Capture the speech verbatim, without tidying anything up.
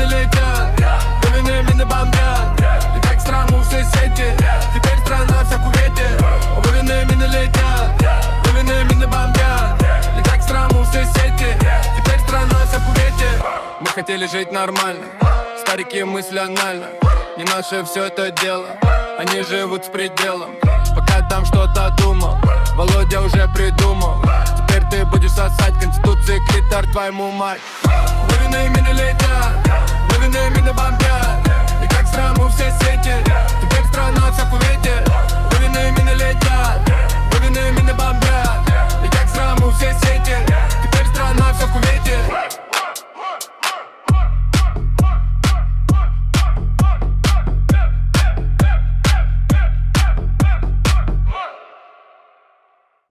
мины летят, Вывины мины бомбят. Летать в страну в соседи, теперь страна вся в кувете. Вывины мины летят, Вывины мины бомбят. Летать в страну в соседи, теперь страна вся в кувете. Мы хотели жить нормально, старики мысли анально. Не наше все это дело, они живут с пределом. Пока там что-то думал, Володя уже придумал. Теперь ты будешь сосать конституции клитор твоему мать. Вывины мины летят,